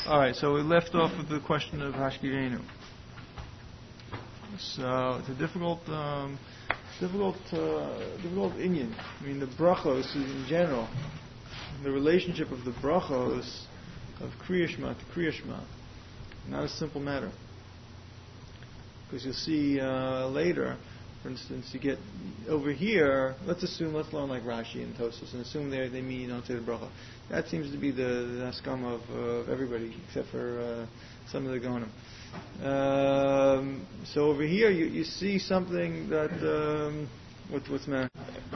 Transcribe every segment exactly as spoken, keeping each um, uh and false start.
All right, so we left off with the question of Hashkirenu. So it's a difficult, um, difficult, uh, difficult inyan. I mean, the brachos in general, the relationship of the brachos of Kriya Shema to Kriya Shema, not a simple matter. Because you'll see uh, later, for instance, you get over here. Let's assume, let's learn like Rashi and Tosfos, and assume they they mean you don't say the bracha. That seems to be the, the haskama of, uh, of everybody except for uh, some of the Gaonim. Um, so over here, you, you see something that um, what, what's man.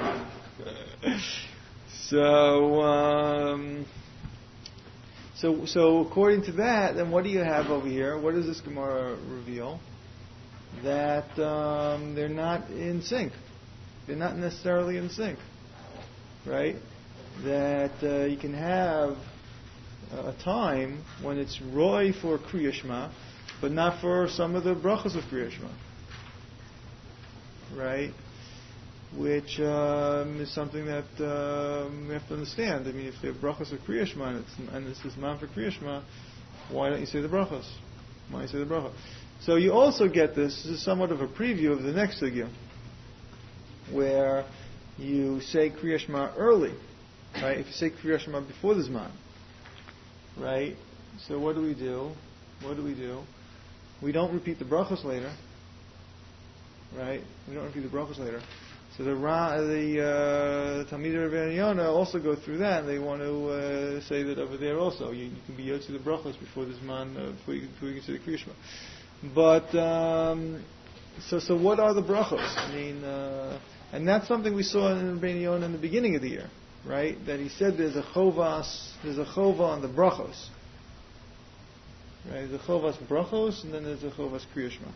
so um, so so according to that, then what do you have over here? What does this Gemara reveal? That um, they're not in sync. They're not necessarily in sync, right? That uh, you can have a time when it's roy for Kriya Shema, but not for some of the brachas of Kriya Shema, right? Which um, is something that um, we have to understand. I mean, if there are brachas of Kriya Shema and it's, and it's this man for Kriya Shema, why don't you say the brachas? Why don't you say the bracha? So you also get this, this is somewhat of a preview of the next sugya, where you say Kriya Shema early, right? If you say Kriya Shema before the Zman, right? So what do we do? What do we do? We don't repeat the brachos later, right? We don't repeat the brachos later. So the the uh, Talmidei Rabbeinu Yonah also go through that, and they want to uh, say that over there also you, you can be yotzi the brachos before the Zman, uh, before, you, before you can say the Kriya Shema. But um, so so what are the brachos? I mean, uh, and that's something we saw in Rabbeinu Yonah in the beginning of the year, right? That he said there's a chovas, there's a chova on the brachos, right? There's a chovas brachos, and then there's a chovas Kriya Shema.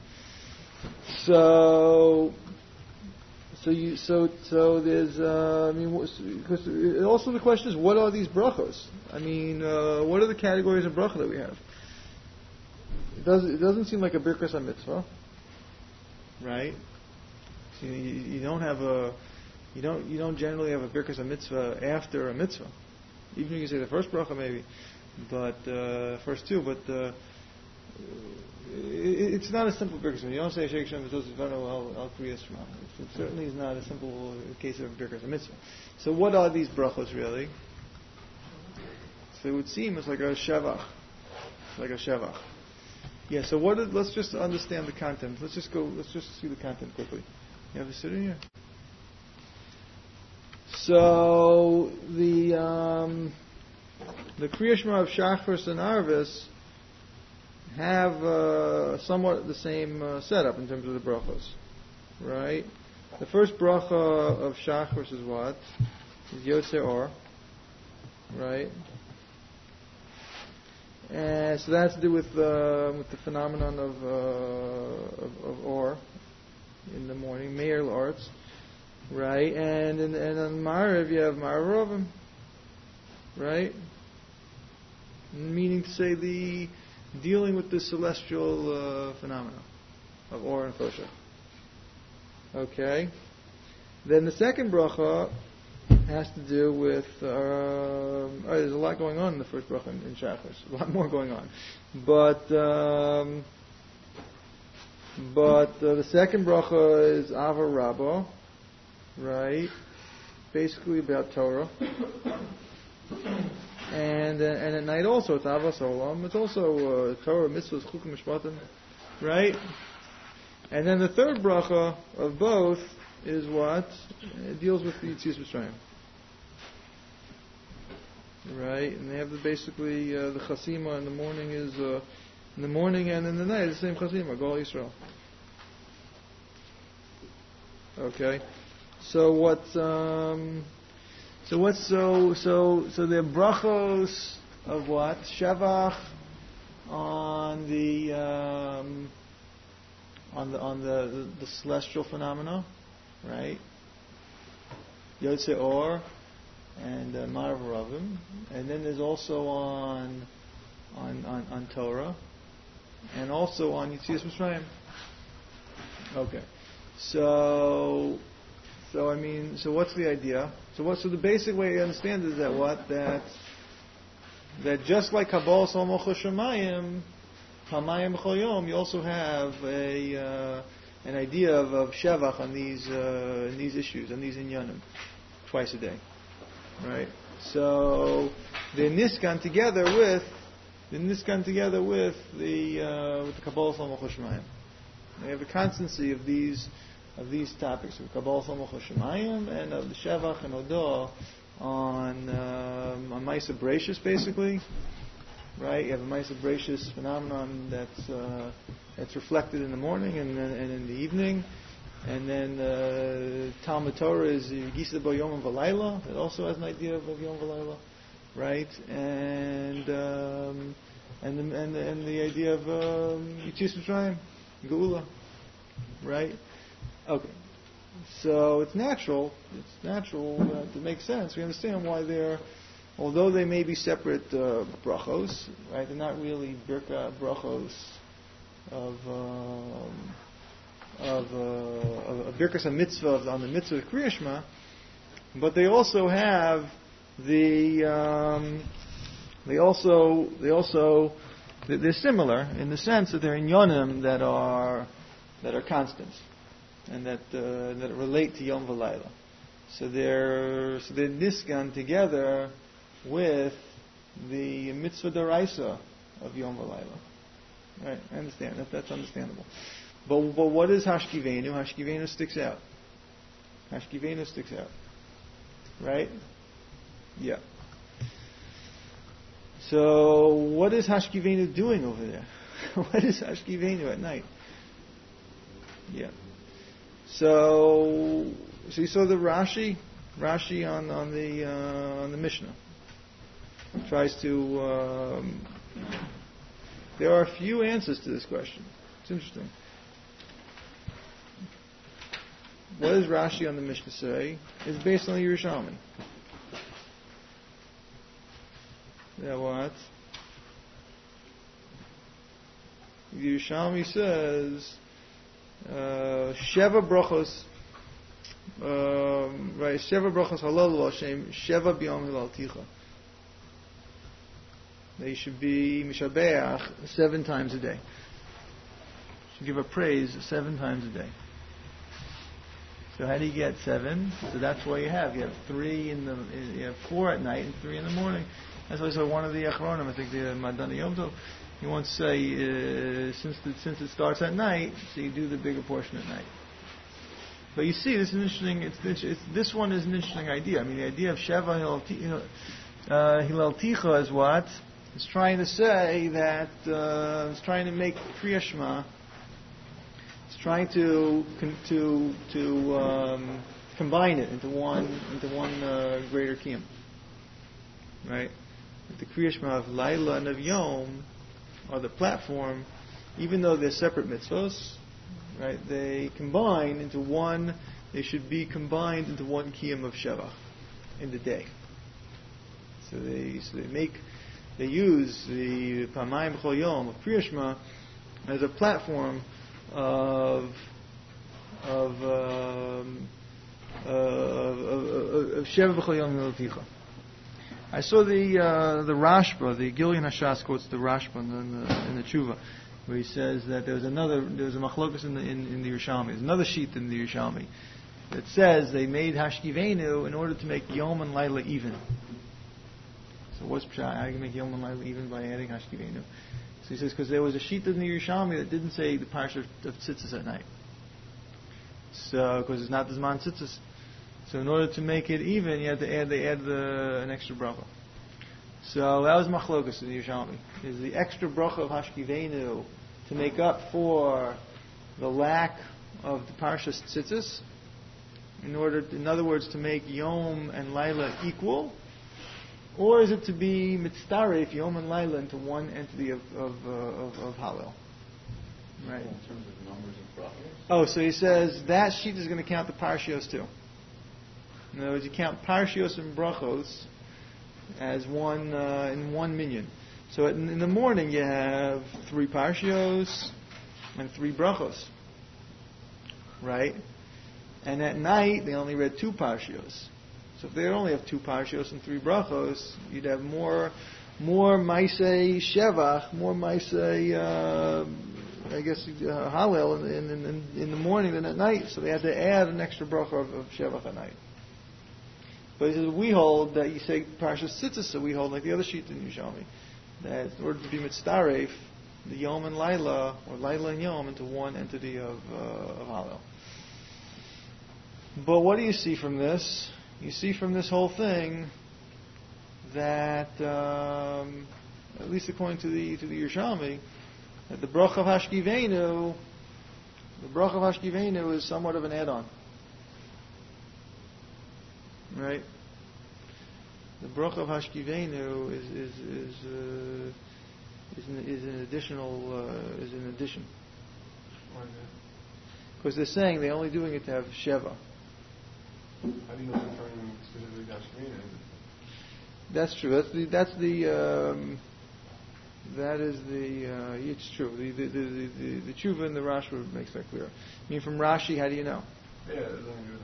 So so you so so there's uh, I mean, because also the question is, what are these brachos? I mean, uh, what are the categories of bracha that we have? It doesn't, it doesn't seem like a birkas mitzvah, right? So you, you don't have a, you don't you don't generally have a birkas mitzvah after a mitzvah. Even if you say the first bracha maybe, but uh, first two, but uh, it, it's not a simple birkas. You don't say Sheikh Shem V'Tosifanu Al Kriyas Shema. It certainly is not a simple case of birkas mitzvah. So what are these brachos really? So it would seem it's like a shavach, it's like a shavach. Yeah, so what? Is, let's just understand the content. Let's just go. Let's just see the content quickly. You have a sit in here. So the um, the Kriya Shema of Shachris and Arvis have uh, somewhat the same uh, setup in terms of the brachos, right? The first bracha of Shachris is what? Is Yotzei Or, right? And so that has to do with uh, with the phenomenon of, uh, of of or in the morning, Meir arts, right? And in, and on Ma'ariv you have Ma'arovim, right? Meaning to say the dealing with the celestial uh, phenomena of or and Fosha. Okay. Then the second bracha has to do with, uh, oh, there's a lot going on in the first bracha in, in Shachris. A lot more going on. But um, but uh, the second bracha is Ava Rabba, right? Basically about Torah. And uh, and at night also it's Ava Olam. It's also uh, Torah, Mitzvahs, Chukim, Mishpatim, right? And then the third bracha of both is what? It deals with the Yetzias Mitzrayim. Right, and they have the basically uh, the chasima in the morning is uh, in the morning and in the night the same chasima, Gol Yisrael. Okay, so what's um, so what's so so so they're brachos of what? Shavach on the um, on the on the, the, the celestial phenomena, right? Yotzei Or and uh, Ma'ariv Ravim, and then there's also on on on, on Torah, and also on Yetzias Mitzrayim. Okay, so so I mean, so what's the idea? So what? So the basic way you understand is that what that that just like Kabbalah Salmo Choshamayim, Pamayim B'chol Yom, you also have a uh, an idea of, of Shevach on these uh, in these issues, on these inyanim, twice a day, right? So they're niskan together with they're niskan together with the uh, with the Kabbalah Salmo Choshamayim. They have a constancy of these of these topics of Kabbalah Salmo Choshamayim and of the Shevach and Odah on um, on Maisa Bereshis, basically, right? You have a Maisa Bereshis phenomenon that's uh, that's reflected in the morning and, and in the evening, and then uh, Talmud Torah is Gisa Bo Yom V'Layla. It also has an idea of, of Yom V'Layla, right? And um, and the, and the, and the idea of um, Yetzias Mitzrayim, Geula, right? Okay. So it's natural, it's natural uh, to make sense. We understand why they're, although they may be separate uh, brachos, right? They're not really birka brachos of um, of, uh, of birkas mitzvah on the mitzvah of Kriya Shema, but they also have the um, they also they also they're similar in the sense that they're inyonim that are that are constants. And that uh, that relate to Yom V'Layla, so they're so they're niskan together with the mitzvah daraisa of Yom V'Layla. Right, I understand that. That's understandable. But but what is Hashkivenu? Hashkivenu sticks out. Hashkivenu sticks out. Right? Yeah. So what is Hashkivenu doing over there? What is Hashkivenu at night? Yeah. So, so you saw the Rashi, Rashi on on the uh, on the Mishnah tries to. Um, there are a few answers to this question. It's interesting. What does Rashi on the Mishnah say? It's based on the Yerushalmi. Yeah, what? The Yerushalmi says. Uh, Sheva brachos, um, right? Sheva brachos halal Hashem. Sheva b'yom hilal ticha. They should be mishabeach seven times a day. Should give a praise seven times a day. So how do you get seven? So that's what you have. You have three in the, you have four at night and three in the morning. That's why I said one of the achronim, I think the Madani Yom Tov. You want to say, uh, since the, since it starts at night, so you do the bigger portion at night. But you see, this is interesting. It's, it's, this one is an interesting idea. I mean, the idea of Sheva Hilal Ticha is what? It's trying to say that uh, it's trying to make Kriya Shema. It's trying to to to um, combine it into one into one uh, greater kiyum. Right? The Kriya Shema of Laila and of Yom. Or the platform, even though they're separate mitzvos, right? They combine into one. They should be combined into one kiyum of shevach in the day. So they so they make they use the pamayim b'chol yom of Kriya Shema as a platform of of um, uh, of, of, of sheva b'chol yom milaticha. I saw the uh, the Rashba, the Gilyon Hashas quotes the Rashba in the, in the Tshuva, where he says that there was another, there was a machlokas in the in, in the Yerushalmi. There's another sheet in the Yerushalmi that says they made Hashkivenu in order to make Yom and Laila even. So what's pshat? How do you make Yom and Laila even by adding Hashkivenu? So he says because there was a sheet in the Yerushalmi that didn't say the parsha of tzitzis at night. So because it's not the Zman tzitzis. So in order to make it even, you had to add they add the, an extra bracha. So that was machlokas in the Yerushalmi. Is the extra bracha of Hashkivenu to make up for the lack of the parshas tzitzis? In order, to, in other words, to make Yom and Laila equal, or is it to be mitzdaref Yom and Laila into one entity of of, uh, of, of Hallel? Right. In terms of numbers of brachos. Oh, so he says that sheet is going to count the parshios too. In other words, you count parshios and brachos as one uh, in one minyan. So in, in the morning you have three parshios and three brachos, right? And at night they only read two parshios. So if they only have two parshios and three brachos, you'd have more more Maisei Shevach, more Maisei, uh, I guess, uh, Hallel in, in, in, in the morning than at night. So they had to add an extra bracha of, of Shevach at night. But he says, we hold that you say Parshas Tzitzis, so we hold like the other sheet in Yerushalmi, that in order to be mitzdaref, the Yom and Laila, or Laila and Yom, into one entity of, uh, of Hallel. But what do you see from this? You see from this whole thing that, um, at least according to the to the Yerushalmi, that the bracha of Hashkivenu, the bracha of Hashkivenu is somewhat of an add-on, right? The bracha of Hashkivenu is is is uh, is, an, is an additional uh, is an addition. Because they're saying they're only doing it to have Sheva. How do you know it's referring specifically to Hashkivenu? That's true. That's the that's the um, that is the uh, it's true. The the the the, the, the tshuva and the Rashi makes that clear. I mean, from Rashi, how do you know? Yeah, it doesn't do with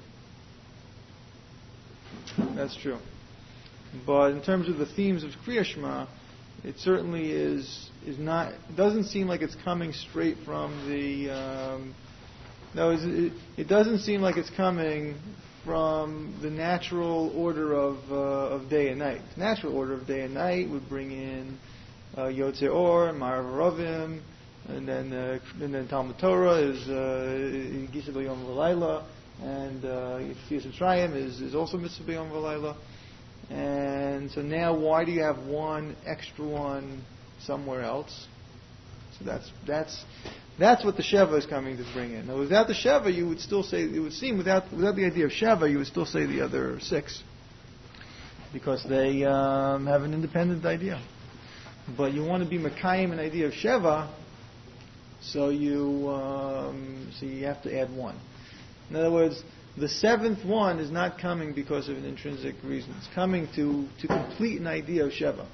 the Mishnah. That's true. But in terms of the themes of Kriya Shema, it certainly is is not. It doesn't seem like it's coming straight from the. Um, no, it, it doesn't seem like it's coming from the natural order of uh, of day and night. The natural order of day and night would bring in uh, Yotzei Or, Ma'arav Ravim, and then uh, and then Talmud Torah is Gisa B'Yom V'Layla, and Yetzias Mitzrayim is is also Mitzvah B'Yom V'Layla. And so now, why do you have one extra one somewhere else? So that's that's. That's what the Sheva is coming to bring in. Now, without the Sheva, you would still say, it would seem, without without the idea of Sheva, you would still say the other six. Because they um, have an independent idea. But you want to be Makayim an idea of Sheva, so you um, so you have to add one. In other words, the seventh one is not coming because of an intrinsic reason. It's coming to, to complete an idea of Sheva.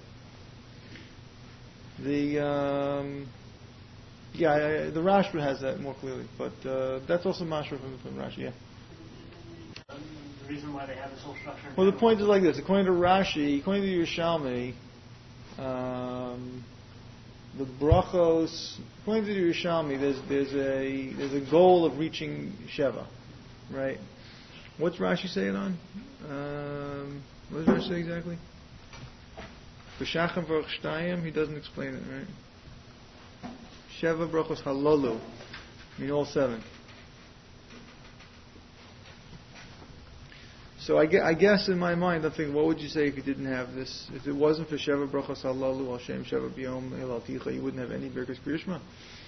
The... Um, Yeah, I, the Rashba has that more clearly, but uh, that's also Mashra from, from Rashi, yeah. The reason why they have this whole structure... Well, the point is like this. According to Rashi, according to Yerushalmi, um, the brachos, according to Yerushalmi, there's, there's, a, there's a goal of reaching Sheva, right? What's Rashi saying on? Um, what does Rashi say exactly? B'shacham v'orch shtayim, he doesn't explain it, right? Sheva brachos halolu, I mean all seven. So I guess, I guess in my mind I'm thinking, what would you say if you didn't have this? If it wasn't for Sheva brachos halolu, al shem Sheva b'yom elal ticha, you wouldn't have any Birkas Kriya Shema.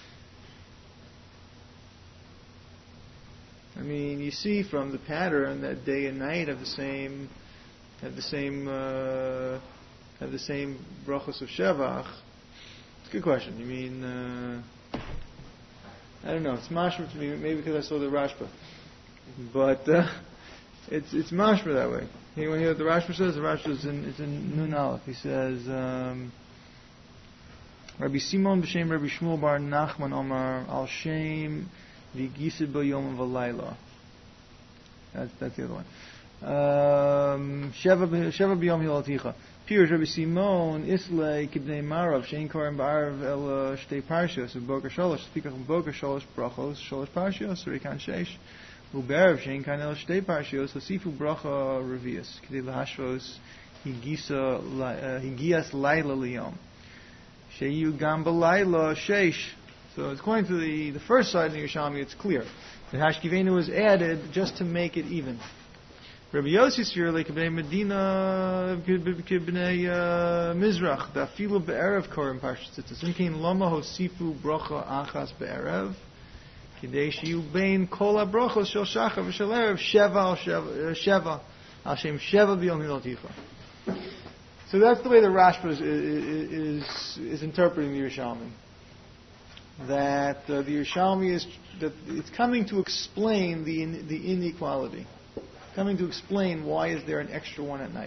I mean, you see from the pattern that day and night have the same, have the same, uh, have the same brachos of Shevach. Good question. You mean, uh, I don't know. It's mashma to me, maybe because I saw the Rashba. But uh, it's it's mashma that way. You want to hear what the Rashba says? The Rashba is in, it's in Nun Aleph. He says, um, Rabbi Simon b'shem Rabbi Shmuel bar Nachman Omar al shem v'gisid b'yom v'layla. That's that's the other one. Um, Sheva Sheva b'yom hilaticha. Pirush Rabbi Simon Islay Kibnei Marav Shein Korim Ba'arav El Shtei Parshios of Boker Sholosh Speakach Boker Sholosh Brachos Sholosh Parshios Rikan Sheish U'Ba'arav Shein Kan El Shtei Parshios Hasifu Bracha Revius Kidei Lahashvos Higisa Higias Laila Liyom Sheyu Gam B'Laila Sheish. So according to the the first side of the Yerushalmi, it's clear that Hashkivenu was added just to make it even. Rabbi Yossi Sirle Kibnei Medina Kibnei Mizrach Dafilu Be'erev Korim Parshas Tzitzis Imkein Lama Hosifu Bracha Achas Be'erev Kidei Shiyu Bein Kol HaBrachos Shel Shachar V'Shel Erev Sheva Al Sheva Al Shem Sheva B'Yom Hilaticha. So that's the way the Rashba is, is, is interpreting the Yerushalmi. That uh, the Yerushalmi is that it's coming to explain the the inequality. Coming to explain why is there an extra one at night.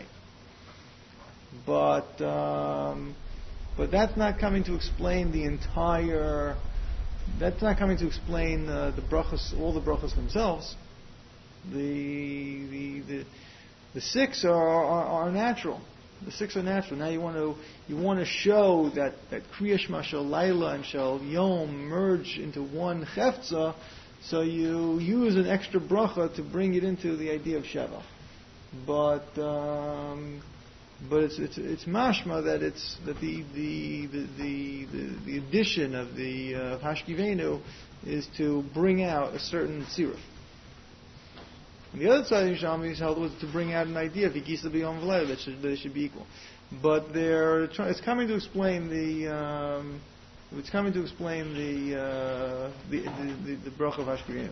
But um, but that's not coming to explain the entire. That's not coming to explain uh, the brachos, all the brachos themselves. The the the, the six are, are are natural. The six are natural. Now you want to you want to show that that Kriya Shema Shel Laila and Shel Yom merge into one Chefza, so you use an extra bracha to bring it into the idea of Shevach. But um, but it's it's it's mashma that it's that the the the the, the, the addition of the uh, of Hashkivenu is to bring out a certain siruf. And the other side of Yerushalmi held was to bring out an idea of Yigisa B'Yom V'Leila that should that it should be equal. But they're try, it's coming to explain the um, it's coming to explain the uh, the, the, the the bracha of Hashkivenu.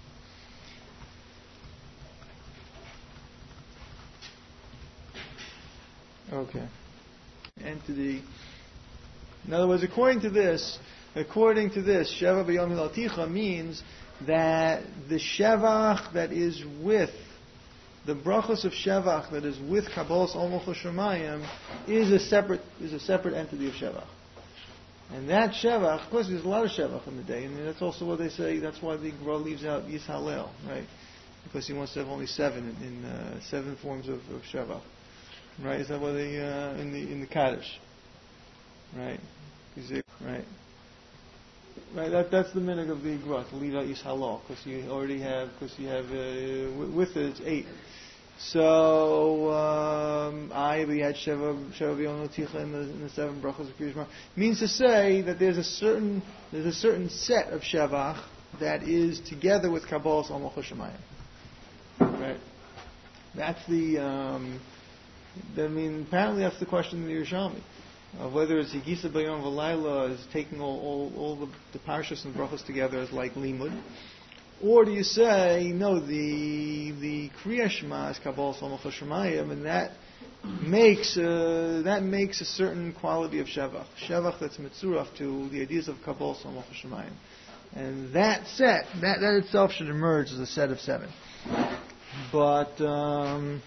Okay. And to the, in other words, according to this, according to this, Sheva B'Yom Hilalticha means that the Shevach that is with, the brachos of Shevach that is with Kabbalas Ol Malchus Shemayim is a separate, is a separate entity of Shevach. And that Shevach, of course there's a lot of Shevach in the day, and that's also what they say, that's why the Gemara leaves out Yishalel, right? Because he wants to have only seven, in uh, seven forms of, of Shevach. Right? Is that what they uh, in the in the Kaddish? Right? Right? Right. That that's the minhag of the Gemara to leave out Yishalal because you already have because you have uh, with it it's eight. So um, I we had Sheva Sheva B'Yom Ticha in the in the seven brachos of Kriya Shema means to say that there's a certain there's a certain set of Shevach that is together with Kabbalas Ol Malchus Shemayim. Right? That's the um, I mean, apparently that's the question in the Yerushalmi. Uh, whether it's Yigisa B'Yom V'Laila is taking all, all, all the, the parashas and brachos together as like limud, or do you say no? The the Kriya Shema is Kabbalas Ol Malchus Shemayim, and that makes uh, that makes a certain quality of shevach, shevach that's mitzuraf to the ideas of Kabbalas Ol Malchus Shemayim, and that set that that itself should emerge as a set of seven, but. Um,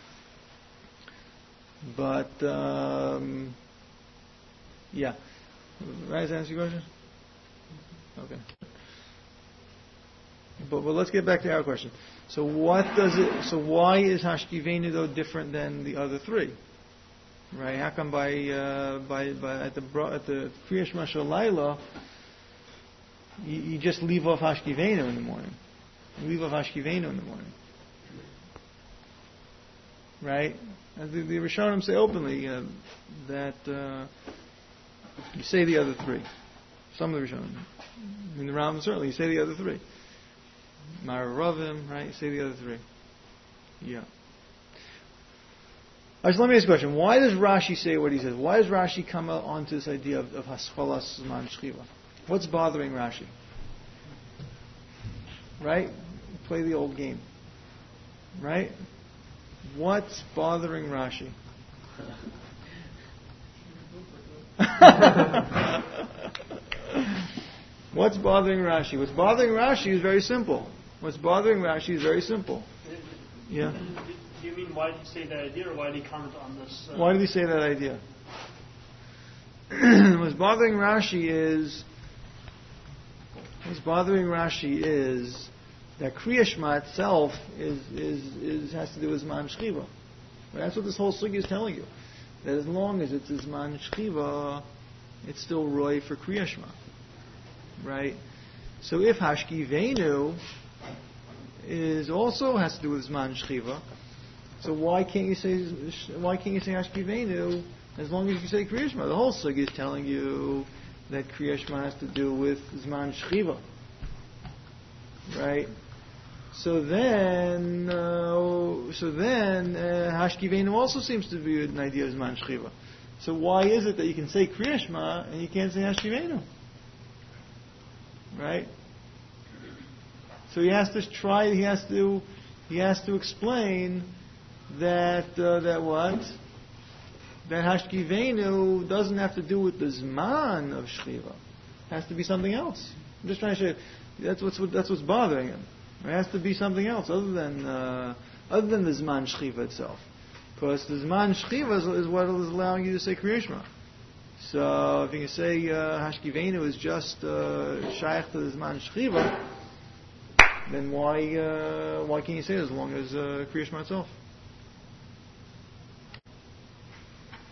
But, um, yeah. Right, does that answer your question? Okay. But, but let's get back to our question. So what does it, so why is Hashkivenu though different than the other three? Right? How come by, uh, by, by, at the, at the Kriya Shema Shel Laila, you, you just leave off Hashkivenu in the morning? You leave off Hashkivenu in the morning. Right? And the, the Rishonim say openly uh, that uh, you say the other three. Some of the Rishonim. In the Rambam certainly, you say the other three. Mararavim, right? You say the other three. Yeah. All right, so let me ask you a question. Why does Rashi say what he says? Why does Rashi come onto this idea of, of Haschalas Zman Shchiva? What's bothering Rashi? Right? Play the old game. Right? What's bothering Rashi? What's bothering Rashi? What's bothering Rashi is very simple. What's bothering Rashi is very simple. Yeah. Do you mean why did he say that idea, or why did he comment on this? Uh... Why did he say that idea? What's bothering Rashi is what's bothering Rashi is that Kriya Shema itself is, is, is has to do with Zman Shchiva. That's what this whole sugya is telling you. That as long as it's Zman Shchiva, it's still Roy for Kriya Shema. Right? So if Hashkivenu is also has to do with Zman Shchiva, so why can't you say why can't you say Hashkivenu as long as you say Kriya Shema? The whole sugya is telling you that Kriya Shema has to do with Zman Shchiva. Right? So then, uh, so then, uh, Hashkivenu also seems to be an idea of Zman Shchiva. So why is it that you can say Kriya Shema and you can't say Hashkivenu? Right? So he has to try. He has to. He has to explain that uh, that what that Hashkivenu doesn't have to do with the Zman of Shchiva. It has to be something else. I'm just trying to show you. That's what's that's what's bothering him. It has to be something else other than uh, other than the Zman Shchiva itself, because the Zman Shchiva is, is what is allowing you to say Kriya Shema. So if you can say uh, Hashkivenu is just uh, shaykh to the Zman Shchiva, then why uh, why can't you say it as long as uh, Kriya Shema itself?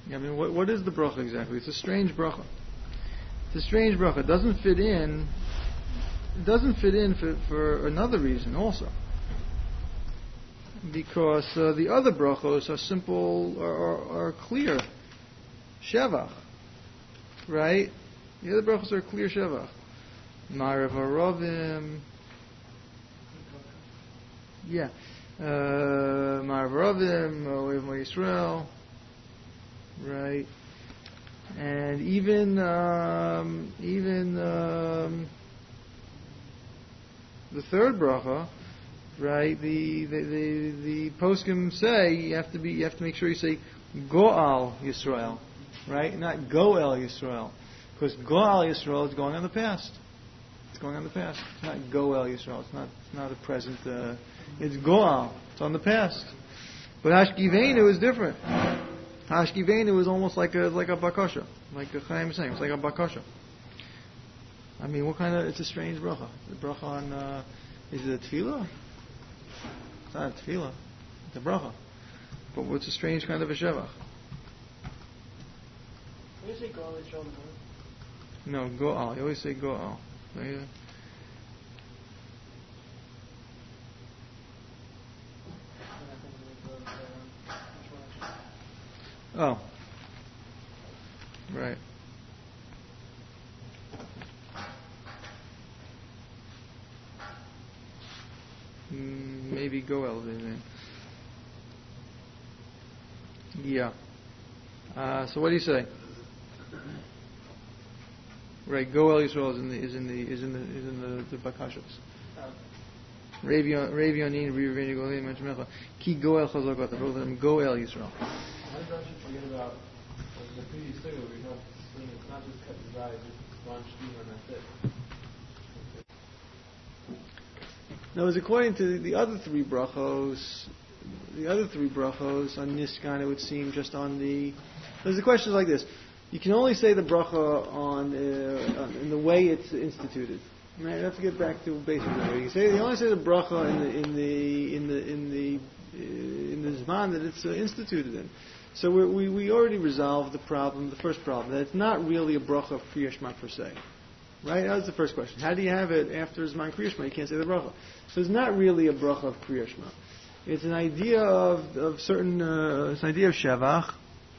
I mean, what, what is the bracha exactly? It's a strange bracha. It's a strange bracha. It doesn't fit in. It doesn't fit in for, for another reason also. Because uh, the other brachos are simple, are, are, are clear. Shevach. Right? The other brachos are clear Shevach. Ma'arav Aravim. Yeah. Ma'arav Aravim, Oev Yisrael. Right? And even, um, even, um, the third bracha, right? The the the, the poskim say you have to be you have to make sure you say Goal Yisrael, right? Not Goel Yisrael, because Goal Yisrael is going on the past. It's going on the past. It's not Goel Yisrael. It's not it's not a present. Uh, it's Goal. It's on the past. But Hashkivenu is different. Hashkivenu is almost like a like a bakasha, like the Chaim is saying. It's like a bakasha. I mean, what kind of? It's a strange bracha. The bracha on uh, is it a tefillah? It's not a tefillah. It's a bracha. But what's a strange kind of a shevach? When you say Goal Yisrael, No, go'al. You always say go'al. Right? Oh. Right. Mm, maybe go'el. Then. Yeah. Uh, so what do you say? Right, Goel Yisrael is in the is in the is in the is in the, the bakashas. Ravion Ravionin Ravionin Goel Menchmecha Ki Goel Chazakot. Both of them Goel Yisrael. How did Rashi forget about like, the previous thing where we have it's not just cut his eyes, it's launch shtima and that's it. Now, as according to the other three brachos, the other three brachos on Niskan, it would seem just on the. There's the questions like this. You can only say the bracha on, uh, in the way it's instituted. Right? You have to get back to basic. You can say you only say the bracha in the in the in the in the uh, in the zman that it's uh, instituted in. So we we we already resolved the problem, the first problem, that it's not really a bracha of Kriya Shema per se. Right? That was the first question. How do you have it after zman Kriya Shema? You can't say the bracha. So it's not really a bracha of Kriya Shema. It's an idea of of certain. Uh, it's an idea of shevach.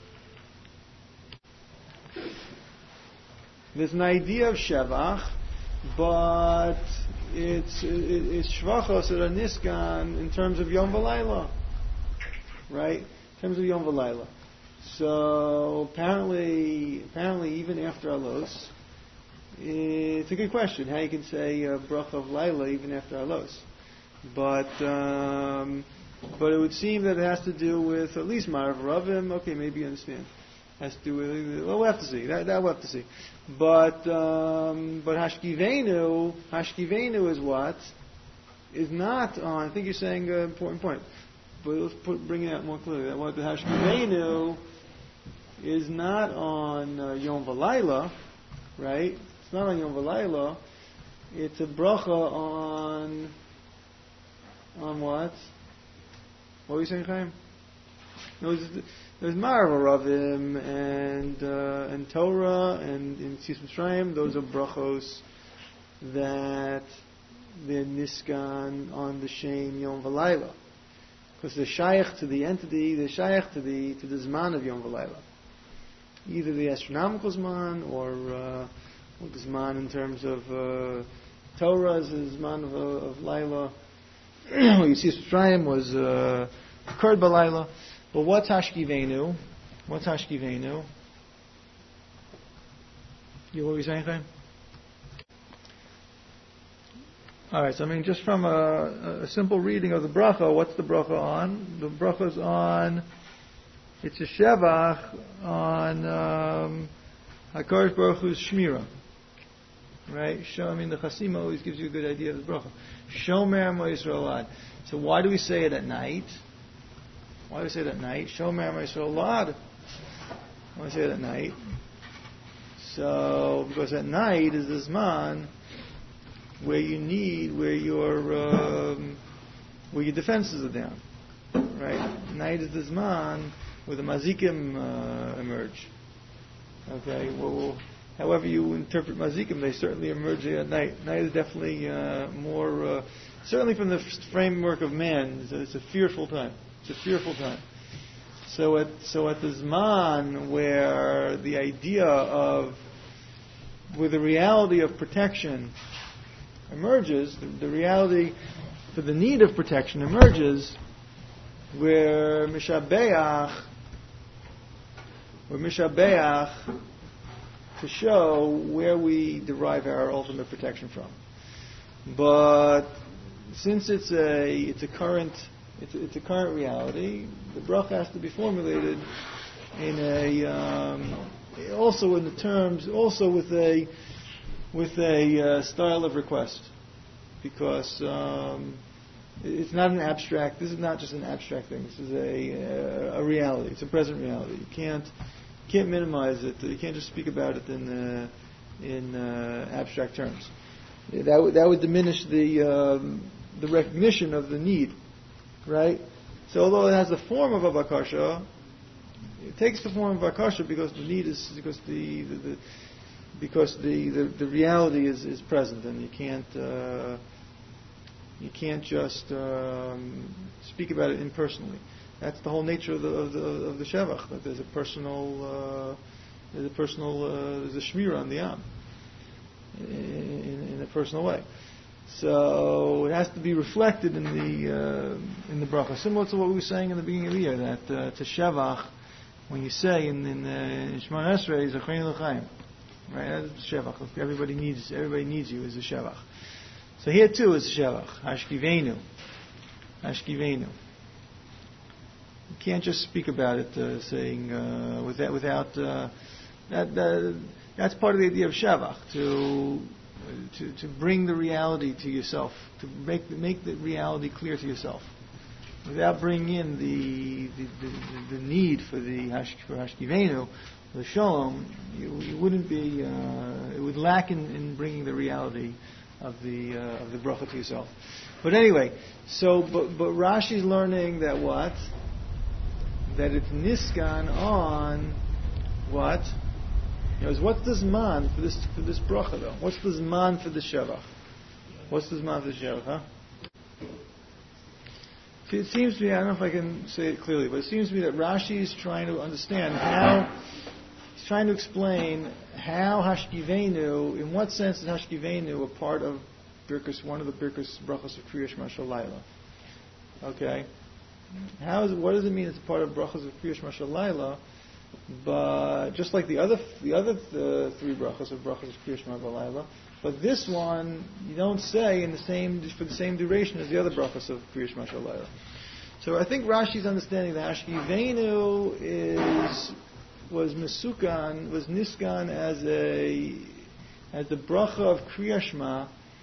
There's an idea of shevach, but it's it, it's shvachos or niskan in terms of yom v'layla, right? In terms of yom v'layla. So apparently, apparently, even after alos, it's a good question how you can say uh, bracha of layla even after alos, but um, but it would seem that it has to do with at least ma'arav ravim. Okay, maybe you understand. Has to do with, well, we'll have to see. That, that we'll have to see. But um, but Hashkivenu, Hashkivenu is what? Is not on, I think you're saying an important point. But let's put, bring it out more clearly. That what the Hashkivenu is not on uh, Yom V'Layla, right? It's not on Yom V'Layla. It's a bracha on, on what? What were you saying, Chaim? No, it's, there's Ma'arav Aravim and uh, and Torah and in Tzis Mitzrayim. Those are brachos that they're niskan on the Shem Yom V'Layla, because they're shaykh to the entity, they're shaykh to the to the zman of Yom V'Layla, either the astronomical zman or, uh, or the zman in terms of uh, Torah is the zman of, uh, of Layla. Tzis Mitzrayim was uh, occurred by Layla. But what's Hashkivenu? What's Hashkivenu? You what were you saying, Chaim? All right. So I mean, just from a, a simple reading of the bracha, what's the bracha on? The bracha's on. It's a shevach on um, Hakadosh Baruch Hu's shmira. Right? Show. I mean, the Chasima always gives you a good idea of the bracha. Shomer Mo Yisrael Ad. So why do we say it at night? Why do we say it at night? Shomer Yisrael Lad. Why do we say it at night? So, because at night is this man where you need, where your, um, where your defenses are down, right? Night is this man where the mazikim uh, emerge. Okay, well, however you interpret mazikim, they certainly emerge at night. Night is definitely uh, more, uh, certainly from the framework of man, it's a, it's a fearful time. It's a fearful time. So at so at the Zman, where the idea of, where the reality of protection emerges, the, the reality for the need of protection emerges, where Mishabeach, where Mishabeach to show where we derive our ultimate protection from. But since it's a it's a current it's a, it's a current reality, the bracha has to be formulated in a um, also in the terms also with a with a uh, style of request, because um, it's not an abstract. This is not just an abstract thing. This is a a reality. It's a present reality. You can't can't minimize it. You can't just speak about it in uh, in uh, abstract terms. That would that would diminish the um, the recognition of the need, right? So although it has the form of a bakasha, it takes the form of a bakasha because the need is because the, the, the because the, the, the reality is, is present, and you can't uh, you can't just um, speak about it impersonally. That's the whole nature of the of the, of the shevach. That there's a personal uh, there's a personal uh, there's a shmira on the am in, in, in a personal way. So it has to be reflected in the uh, in the bracha, similar to what we were saying in the beginning of the year, that uh, to shevach, when you say in in, uh, in Shemona Esrei, Zachayin L'chaim, right? That's shevach. Everybody needs everybody needs you is a shevach. So here too is a shevach. Hashkivenu, Hashkivenu. You can't just speak about it, uh, saying uh, without without uh, that, that. That's part of the idea of shevach, to to to bring the reality to yourself, to make make the reality clear to yourself, without bringing in the the, the, the need for the hash, for hashkivenu, the shalom. You, you wouldn't be. Uh, it would lack in, in bringing the reality of the uh, of the bracha to yourself. But anyway, so but but Rashi's learning that what that it's niskan on what. You know, what's the zman for this for this bracha though? What's the zman for the shevach? What's the zman for the shevach? Huh? See, it seems to me, I don't know if I can say it clearly, but it seems to me that Rashi is trying to understand how he's trying to explain how hashkivenu, in what sense is hashkivenu a part of Birkus, one of the Birkus brachos of Kriya Shema Shalayla? Okay, how is it, what does it mean it's a part of brachos of Kriya Shema Shalayla? But just like the other the other uh, three brachos of brachos of Kriya Shema V'Layla, but this one you don't say in the same for the same duration as the other brachos of Kriya Shema V'Layla. So I think Rashi's understanding that Hashkivenu is was Mesukan was Niskan as a as the bracha of Kriya Shema,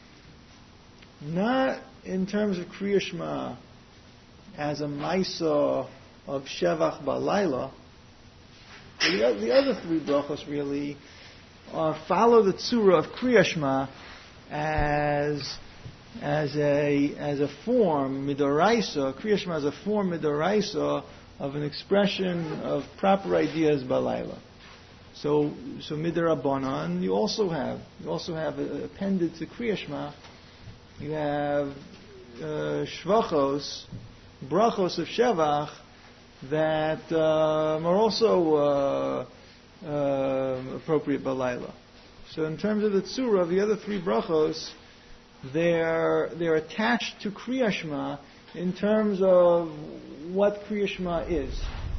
not in terms of Kriya Shema as a Maisa of Shevach B'Layla. The, the other three brachos really uh, follow the tzura of Kriya Shema as as a as a form midoraisa. Kriya Shema as a form midoraisa of an expression of proper ideas balayla. So so midarabanan you also have you also have uh, appended to Kriya Shema. You have uh, shvachos, brachos of shevach, that um, are also uh, uh, appropriate balayla. So in terms of the tzura of the other three brachos, they're they're attached to Kriya Shema in terms of what Kriya Shema is.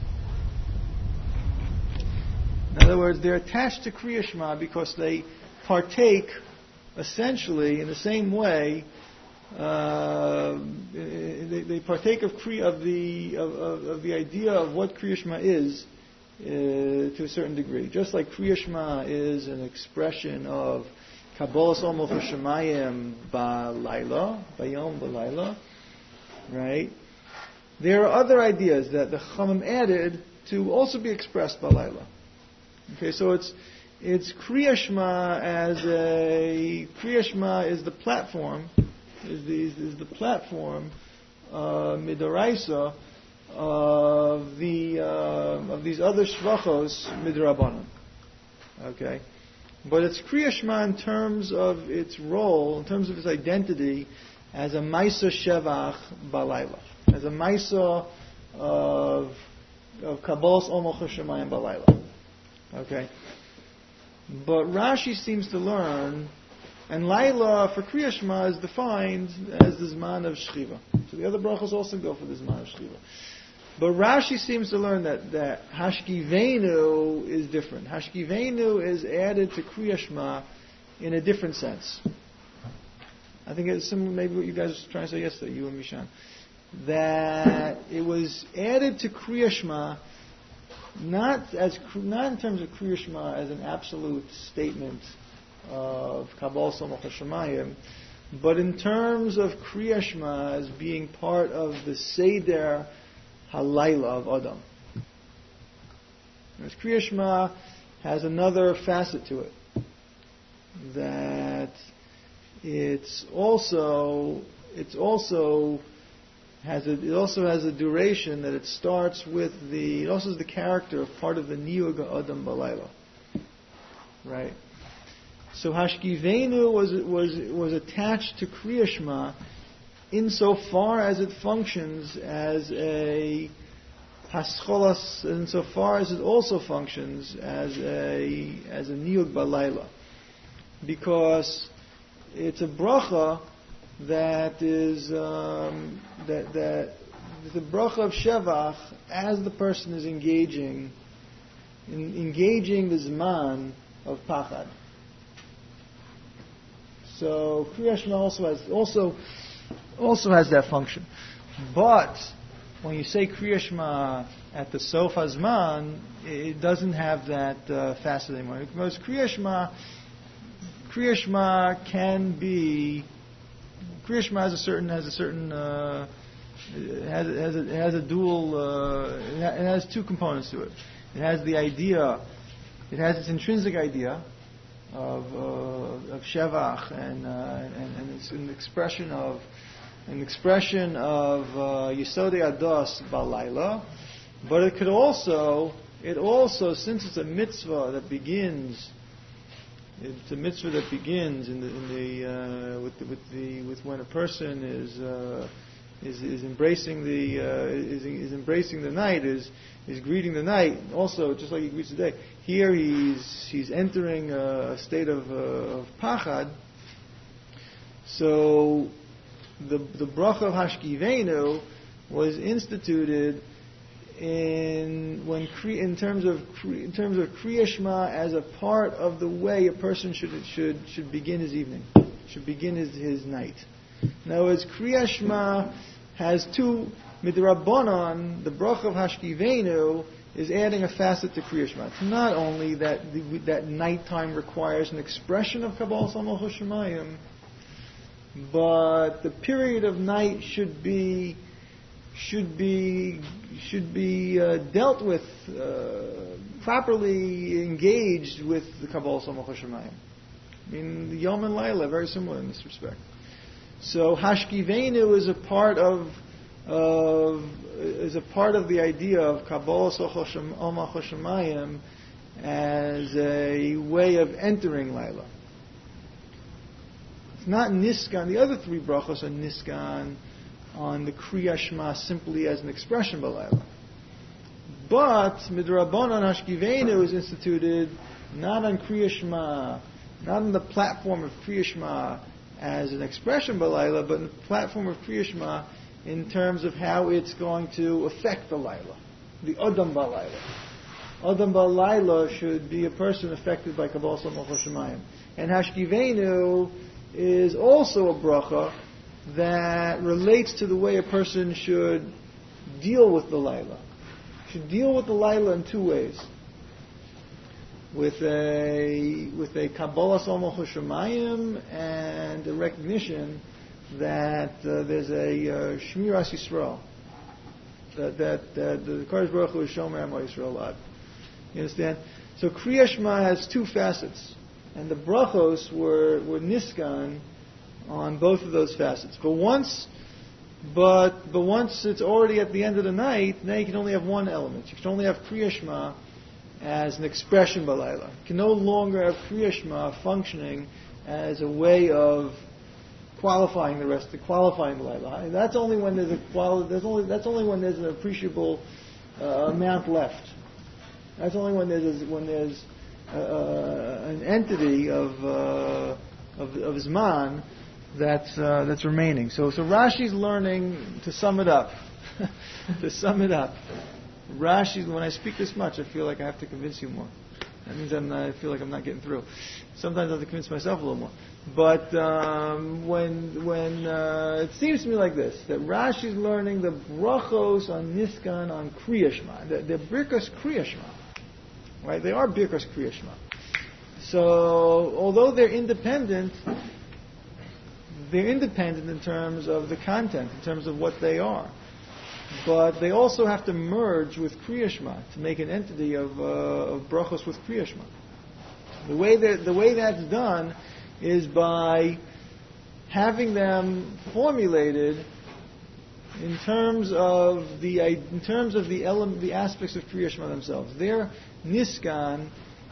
In other words, they're attached to Kriya Shema because they partake essentially in the same way. Uh, they, they partake of kriya, of the of, of, of the idea of what Kriya Shema is uh, to a certain degree. Just like Kriya Shema is an expression of Kabbalas Ol Malchus Shemayim B'Layla, Bayom B'Layla, right? There are other ideas that the Chachamim added to also be expressed B'Layla. Okay, so it's it's Kriya Shema as a Kriya Shema is the platform. Is the, is the platform uh, midoraisa of the uh, of these other shvachos midrabanan. Okay, but it's Kriya Shema in terms of its role, in terms of its identity as a Maisa Shevach Balayla, as a Maisa of of Kabbalas Omach Hashemayim Balayla. Okay, but Rashi seems to learn, and Laila for Kriya Shema is defined as the Zman of Shchiva. So the other brachos also go for the Zman of Shchiva. But Rashi seems to learn that, that Hashkivenu is different. Hashkivenu is added to Kriya Shema in a different sense. I think it's similar, maybe what you guys were trying to say yesterday, you and Mishan. That it was added to Kriya Shema not as not in terms of Kriya Shema as an absolute statement of Kabbalas Omach Hashemayim, but in terms of Kriya Shema as being part of the Seder Halayla of Adam. Whereas Kriya Shema has another facet to it, that it's also it's also has a, it also has a duration that it starts with the it also has the character of part of the Niyug Adam Balayla, right? So Hashkivenu was was was attached to Kriya Shema insofar as it functions as a hascholas, insofar as it also functions as a as a niyug balayla, because it's a bracha that is um, that that the bracha of shevach as the person is engaging in engaging the zman of pachad. So Kriya Shema also has also. also has that function. But when you say Kriya Shema at the Sof HaZman, it doesn't have that uh, facet anymore. Because Kriya Shema, Kriya Shema can be, Kriya Shema has a certain, has a certain, uh, it has, it has, a, it has a dual, uh, it has two components to it. It has the idea, it has its intrinsic idea of uh, of Shevach, and, uh, and and it's an expression of an expression of uh, Yesodei Ados Balayla, but it could also it also since it's a mitzvah that begins, it's a mitzvah that begins in the in the uh, with the, with the with when a person is uh, is is embracing the uh, is is embracing the night, is is greeting the night. Also, just like he greets the day. Here he's he's entering a state of, uh, of pachad. So the the bracha of Hashkivenu was instituted in when in terms of in terms of Kriya Shema as a part of the way a person should should should begin his evening, should begin his, his night. Now, as Kriya Shema has two midrabanan, the bracha of Hashkivenu is adding a facet to Kriya Shema. It's not only that the, that nighttime requires an expression of Kabbalas Omach Hashemayim, but the period of night should be should be should be uh, dealt with uh, properly, engaged with the Kabbalas Omach Hashemayim. I mean, the Yom and Laila very similar in this respect. So Hashkivenu is a part of of is a part of the idea of Kabbalas Omach Hashemayim as a way of entering Laila. It's not niskan. The other three brachos are niskan on the Kriya Shema simply as an expression b'Laila. But midrabanan Hashkivenu is instituted not on Kriya Shema, not on the platform of Kriya Shema as an expression b'Laila, but in the platform of Kriya Shema in terms of how it's going to affect the Laila, the Adam B'Laila. Adam B'Laila should be a person affected by Kabbalas Omach Hashemayim. And Hashkivenu is also a bracha that relates to the way a person should deal with the Laila. Should deal with the Laila in two ways. With a with a Kabbalas Omach Hashemayim and a recognition that uh, there's a uh, Shmiras Yisrael, that that, that the Kadosh Baruch Hu is Shomer Amo Yisrael Ad. You understand? So Kriya Shema has two facets, and the brachos were were niskan on both of those facets. But once But but once it's already at the end of the night, now you can only have one element. You can only have Kriya Shema as an expression balayla. You can no longer have Kriya Shema functioning as a way of qualifying the rest, qualifying the balayla. That's only when there's a quali- That's only that's only when there's an appreciable uh, amount left. That's only when there's when there's uh, an entity of uh, of, of Zman that's uh, that's remaining. So so Rashi's learning, to sum it up. to sum it up, Rashi. When I speak this much, I feel like I have to convince you more. That means I'm not, I feel like I'm not getting through. Sometimes I have to convince myself a little more. But um, when when uh, it seems to me like this, that Rashi's learning the brachos on Niskan on Kriya Shema. The, the birkas Kriya Shema. Right? They are birkas Kriya Shema. So although they're independent, they're independent in terms of the content, in terms of what they are. But they also have to merge with Kriya Shema to make an entity of, uh, of brachos with Kriya Shema. The way that the way that's done is by having them formulated in terms of the in terms of the element, the aspects of Kriya Shema themselves. They're niskan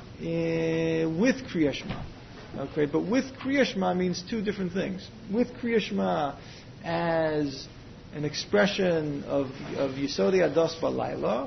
in, with Kriya Shema. Okay, but with Kriya Shema means two different things. With Kriya Shema as an expression of, of Yisodi Ados Balayla,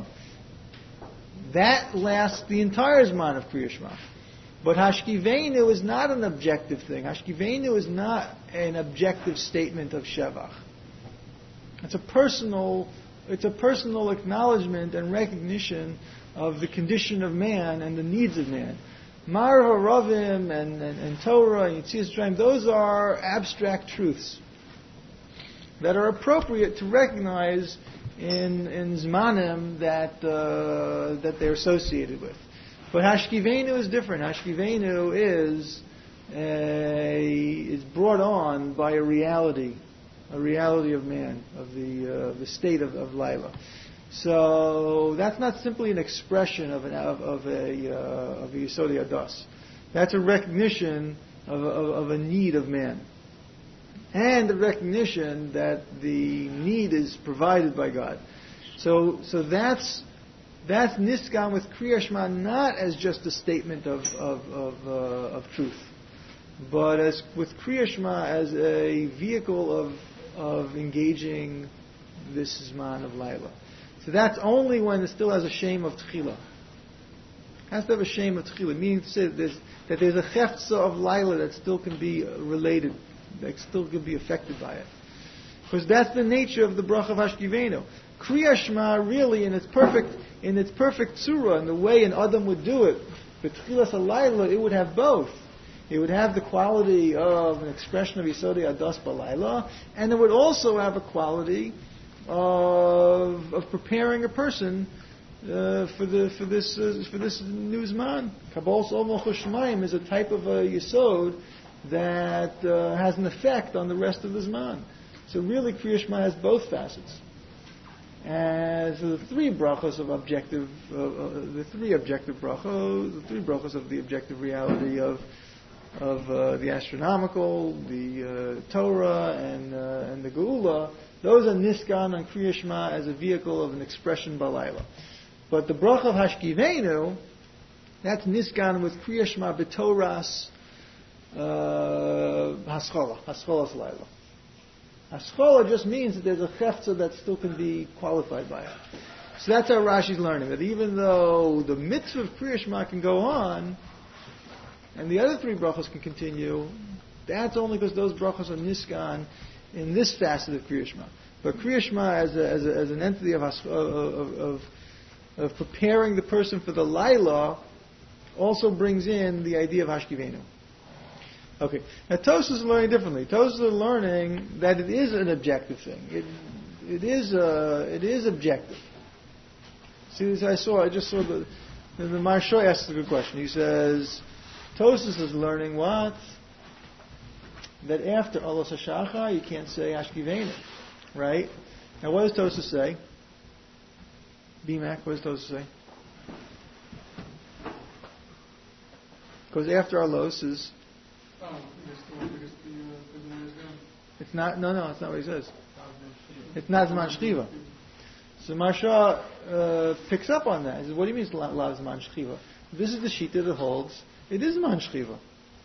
that lasts the entire Zman of Kriya Shema. But Hashkivenu is not an objective thing. Hashkivenu is not an objective statement of Shevach. It's a personal, it's a personal acknowledgement and recognition of the condition of man and the needs of man. Mar Haravim and, and, and Torah and Yetzias Mitzrayim, those are abstract truths that are appropriate to recognize in in Zmanim that uh, that they're associated with. But Hashkivenu is different. Hashkivenu is a, is brought on by a reality, a reality of man, of the uh, the state of, of Laila. So that's not simply an expression of an of, of a uh, of a Yisodi Adas. That's a recognition of, of, of a need of man. And the recognition that the need is provided by God. So, so that's that's niskan with Kriya Shema, not as just a statement of of of, uh, of truth, but as with Kriya Shema as a vehicle of of engaging this Zman of Laila. So that's only when it still has a shame of Tchila. It has to have a shame of Tchila, meaning to say that there's, that there's a cheftza of Laila that still can be related, that still can be affected by it. Because that's the nature of the bracha of Hashkivenu. Kriya Shema really in its perfect in its perfect surah, and the way an Adam would do it, but Tchilas Halayla, it would have both. It would have the quality of an expression of Yisodi Adas Balayla, and it would also have a quality of of preparing a person uh, for the for this uh, for this new Zman. Kabbalah Sol Shemaim is a type of a Yisod that uh, has an effect on the rest of the Zman. So really, Kriya Shema has both facets. And so the three brachos of objective, uh, uh, the three objective brachos, the three brachos of the objective reality of of uh, the astronomical, the uh, Torah, and uh, and the Geula, those are niskan on Kriya Shema as a vehicle of an expression balayla. But the bracha of Hashkivenu, that's niskan with Kriya Shema b'toras uh, haschola, hascholas layla. Haschola just means that there's a cheftza that still can be qualified by it. So that's how Rashi's learning, that even though the mitzvah of Kriya Shema can go on, and the other three brachos can continue, that's only because those brachos are niskan in this facet of Kriya Shema. But Kriya Shema as, a, as, a, as an entity of, of, of, of preparing the person for the Laila also brings in the idea of Hashkivenu. Okay, now Tosfos is learning differently. Tosfos is learning that it is an objective thing. It it is uh, it is objective. See, as I saw, I just saw the the Maharsha asks a good question. He says, Tosfos is learning what? That after Alos HaShachar you can't say Hashkivenu, right? Now what does Tosfos say? B Mac, what does Tosfos say? Because after Alos is Oh, because the, because the, uh, the is done. It's not, no, no, it's not what he says. It's not Zman Shchiva. So Maharsha uh, picks up on that. He says, what do you mean it's not Zman Shchiva? This is the Shita that holds it is Zman Shchiva.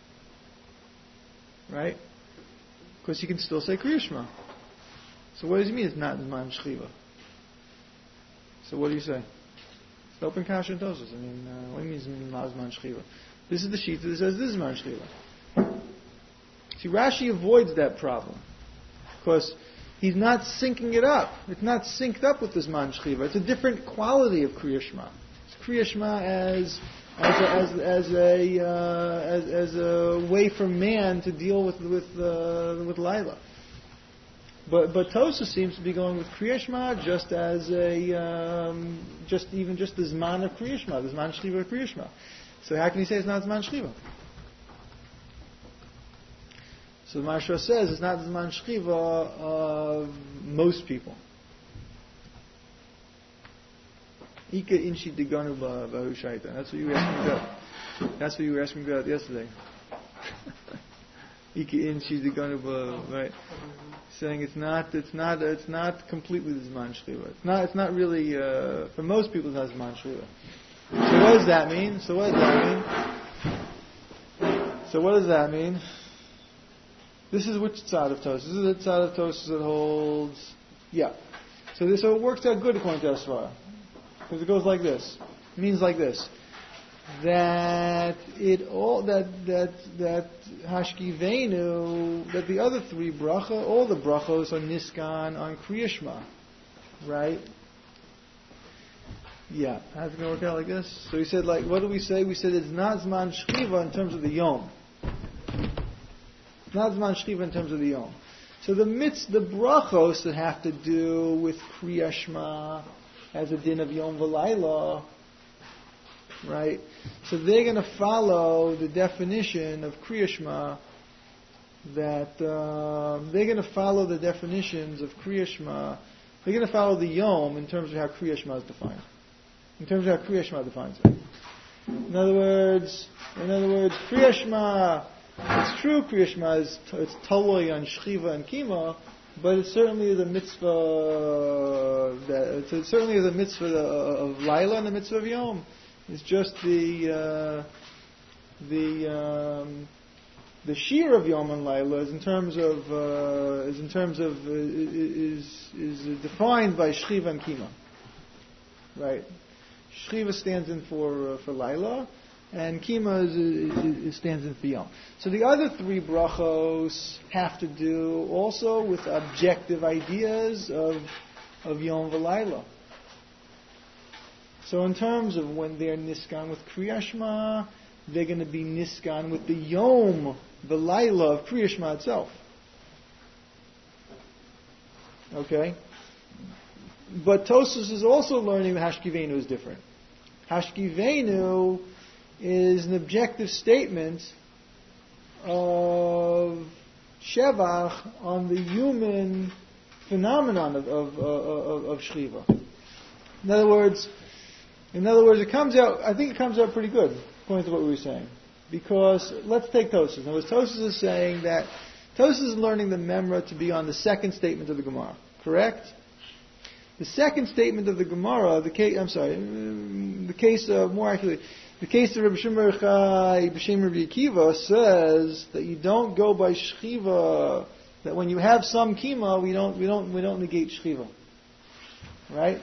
Right? Because you can still say Kriya Shema. So what does he mean it's not Zman Shchiva? So what do you say? It's the open kasha and Tosfos. I mean, uh, what do you mean it's not Zman Shchiva? This is the Shita that says this is Zman Shchiva. See, Rashi avoids that problem. Because he's not syncing it up. It's not synced up with this Zman Shchiva. It's a different quality of Kriya Shema. It's Kriya Shema as as a, as, as a uh, as, as a way for man to deal with with uh, with Laila. But but Tosfos seems to be going with Kriya Shema just as a um, just even just the Zman of Kriya Shema, the Zman Shchiva of Kriya Shema. So how can you say it's not Zman Shchiva? So the Maharsha says it's not the Zman Shchiva of most people. Ika inshi diganu ba'ushaita. That's what you were asking me about. That's what you were asking me about yesterday. Ika inshi diganu ba, right? Saying it's not, it's not, it's not completely the Zman Shchiva. It's not, it's not really uh, for most people. It's not Zman Shchiva. So what does that mean? So what does that mean? So what does that mean? This is which side of Tosfos? This is the side of Tosfos that holds, yeah. So this, so it works out good according to Asvara. Because it goes like this. It means like this. That it all, that, that, that Hashkivenu, that the other three bracha, all the brachos are niskan on Kriya Shema. Right? Yeah. How's it going to work out like this? So he said, like, what do we say? We said it's not Zman Shchiva in terms of the Yom. Not Zman Shchiva in terms of the Yom. So the mitz, the brachos that have to do with Kriya Shema as a din of Yom V'Laila, right? So they're going to follow the definition of Kriya Shema that uh, they're going to follow the definitions of Kriya Shema. They're going to follow the Yom in terms of how Kriya Shema is defined. In terms of how Kriya Shema defines it. In other words, in other words, Kriya Shema. It's true, Kriya Shema is t- it's toloi on Shchiva and Kima, but it certainly is a mitzvah. That it certainly is a mitzvah of Laila and a mitzvah of Yom. It's just the uh, the um, the shear of Yom and Laila is in terms of uh, is in terms of uh, is is defined by Shchiva and Kima, right? Shchiva stands in for uh, for Laila. And Kima is, is, stands in for Yom. So the other three brachos have to do also with objective ideas of of Yom V'Laila. So in terms of when they're niskan with Kriya Shema, they're going to be niskan with the Yom V'Laila of Kriya Shema itself. Okay? But Tosfos is also learning that Hashkivenu is different. Hashkivenu is an objective statement of Shevach on the human phenomenon of, of, of, of Shchiva. In other words, in other words, it comes out, I think it comes out pretty good, according to what we were saying. Because, let's take Tosfos. In other words, Tosfos is saying that, Tosfos is learning the Memra to be on the second statement of the Gemara. Correct? The second statement of the Gemara, the case, I'm sorry, the case, uh, more accurately, the case of Rabbi Shimon Bar Yochai, B'Shem Rabbi Akiva, says that you don't go by Shchiva, that when you have some Kima, we don't, we don't, we don't negate Shchiva. Right?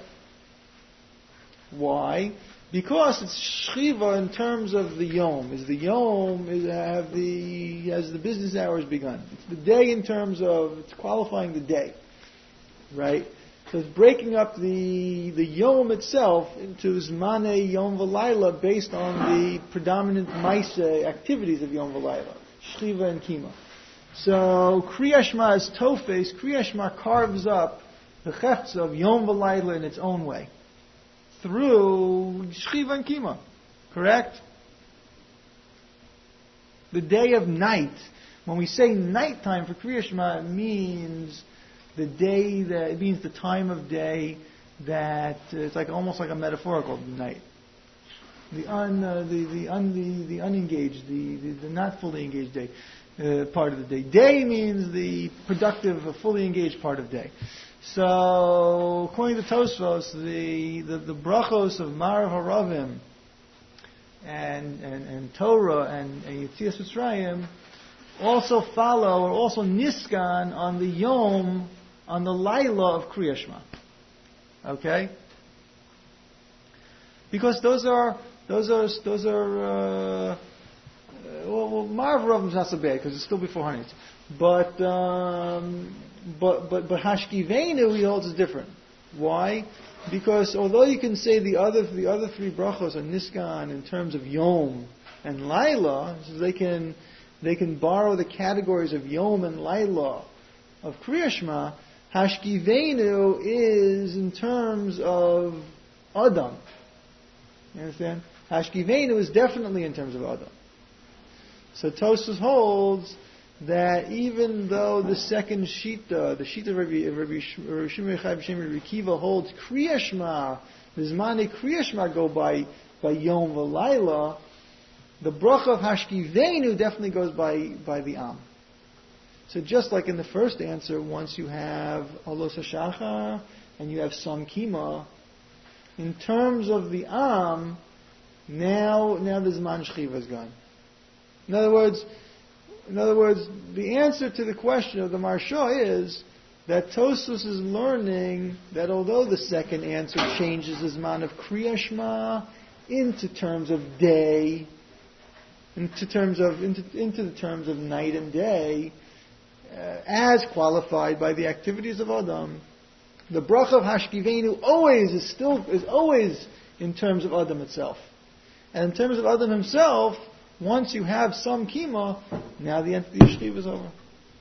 Why? Because it's Shchiva in terms of the Yom. Is the Yom, is have the, has the business hours begun? It's the day in terms of, it's qualifying the day. Right? So it's breaking up the the Yom itself into Zmane Yom V'Laila based on the predominant Maaseh activities of Yom V'Laila, Shchiva and Kima. So Kriya Shema is Tofes. Kriya Shema carves up the Chefetz of Yom V'Laila in its own way through Shchiva and Kima. Correct? The day of night. When we say nighttime for Kriya Shema, it means the day that it means the time of day that uh, it's like almost like a metaphorical night. The un uh, the the un the, the unengaged, the, the the not fully engaged day uh, part of the day. Day means the productive, uh, fully engaged part of day. So, according to Tosfos, the, the, the brachos of Marav Haravim and, and, and Torah and, and Yetzias Mitzrayim also follow, or also niskan on the Yom, on the Laila of Kriya Shema. Okay? Because those are, those are, those are, uh, well, well Marav Haravim is not so bad because it's still before Hanit. But, um, but, but, but Hashkivenu, he holds is different. Why? Because although you can say the other, the other three brachos are niskan in terms of Yom and Laila, so they can, they can borrow the categories of Yom and Laila of Kriya Shema, Hashkivenu is in terms of Adam. You understand? Hashkivenu is definitely in terms of Adam. So Tosfos holds that even though the second Shita, the Shita of Rabbi, Rabbi Shimon Chai B'Shem Rabbi Kiva holds Kriya Shema, the Zmane Kriya Shema go by, by Yom V'Laila, the bracha of Hashkivenu definitely goes by, by the Am. So just like in the first answer, once you have Alos HaShachar and you have Sam Kima, in terms of the Am, now, now the Zman Shchiva is gone. In other words, In other words, the answer to the question of the Maharsha is that Tosfos is learning that although the second answer changes the Zman of Kriya Shema into terms of day, into terms of into, into the terms of night and day, uh, as qualified by the activities of Adam, the bracha of Hashkivenu always is still is always in terms of Adam itself, and in terms of Adam himself. Once you have some kima, now the entity of Shchiva is over.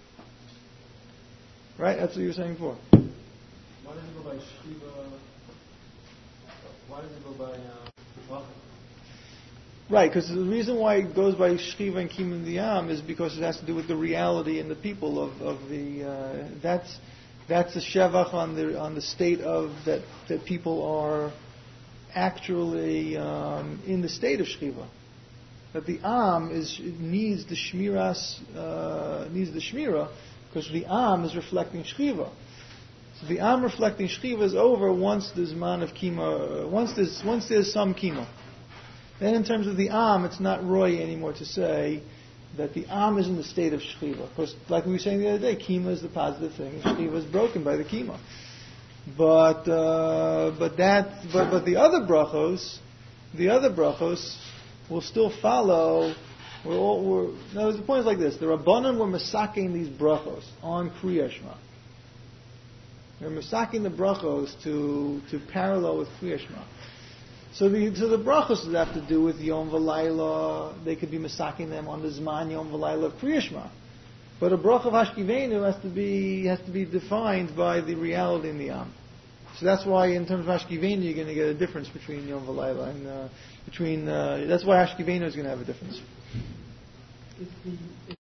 Right? That's what you were saying before. Why does it go by Shchiva? Why does it go by uh, Right, because the reason why it goes by Shchiva and Kima and the Yam is because it has to do with the reality and the people of, of the... Uh, that's that's the Shevach on the on the state of that, that people are actually um, in the state of Shchiva. That the Am is needs the Shmiras, uh, needs the Shmira, because the Am is reflecting Shchiva. So the Am reflecting Shchiva is over once there's man of Kima, uh, once there's once there's some Kima. Then in terms of the Am, it's not Roy anymore to say that the Am is in the state of Shchiva. Because like we were saying the other day, Kima is the positive thing, and Shchiva is broken by the Kima. But uh, but that but but the other brachos, the other brachos will still follow. We're all, we're, now the point is like this: the Rabbanan were masaking these brachos on Kriya Shema. They're masaking the brachos to to parallel with Kriya Shema. So the so the brachos that have to do with Yom V'Laila, they could be masaking them on the Zman Yom V'Laila of Kriya Shema. But a bracha of Hashkivenu has to be has to be defined by the reality in the Am. So that's why, in terms of Hashkivenu, you're going to get a difference between Yom V'Laila and uh, between. Uh, that's why Hashkivenu is going to have a difference.